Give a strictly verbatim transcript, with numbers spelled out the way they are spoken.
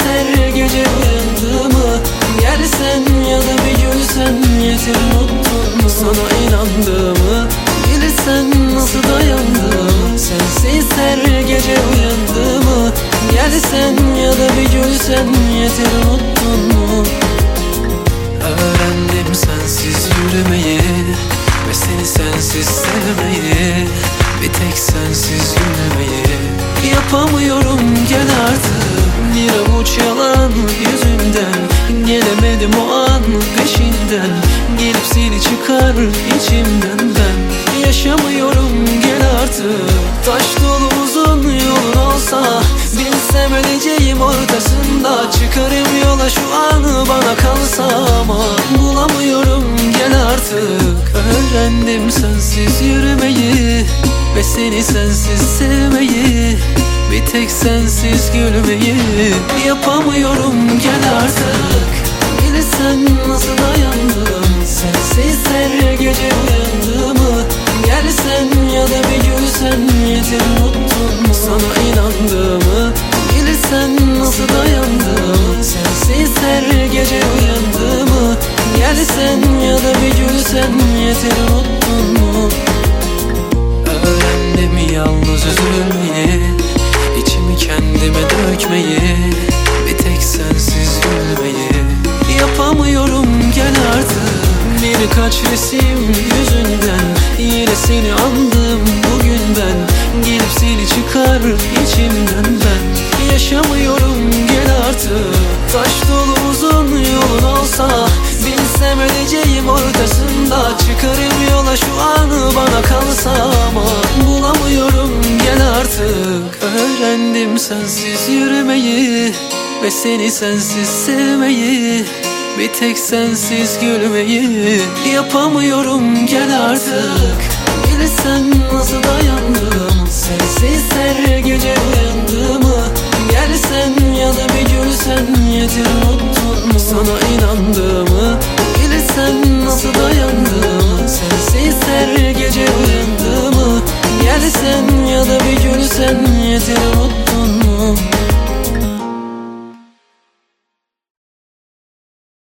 her gece uyandığımı, gelsen ya da bir gülsen yeter, unuttun mu sana inandığımı? Bilirsen nasıl dayandığımı, sensiz her gece uyandığımı, gelsen ya da bir gülsen yeter, unuttun mu? Öğrendim sensiz yürümeyi ve seni sensiz sevmeyi, bir tek sensiz gülmeyi. Yapamıyorum gel artık, bir avuç yalan yüzünden, gelemedim o an peşinden, gelip seni çıkar içimden ben. Yaşamıyorum gel artık, taş dolu uzun yolun olsa, bilsem öleceğim ortasında, çıkarım yola şu an bana kalsa, ama bulamıyorum gel artık. Öğrendim sensiz yürümeyi ve seni sensiz sevmeyi, bir tek sensiz gülmeyi. Yapamıyorum gel artık, bilirsen nasıl dayandım, sensiz her gece uyandığımı, gelsen ya da bir gülsen yeter, unuttun mu sana inandığımı? Bilirsen nasıl dayandım, sensiz her gece uyandığımı, gelsen ya da bir gülsen yeter, unuttun mu? Öğrendim yalnız üzülmeyi, içimi kendime dökmeyi, bir tek sensiz gülmeyi. Yapamıyorum gel artık, birkaç resim yüzünden, yine seni andım bugün ben, gelip seni çıkar içimden ben. Yaşamıyorum gel artık, taş dolu uzun yolun olsa, bilsem öleceğim ortasında, çıkarım yola şu an bana kalsa, ama bulamıyorum gel artık. Öğrendim sensiz yürümeyi ve seni sensiz sevmeyi, bir tek sensiz gülmeyi. Yapamıyorum gel artık, bilirsen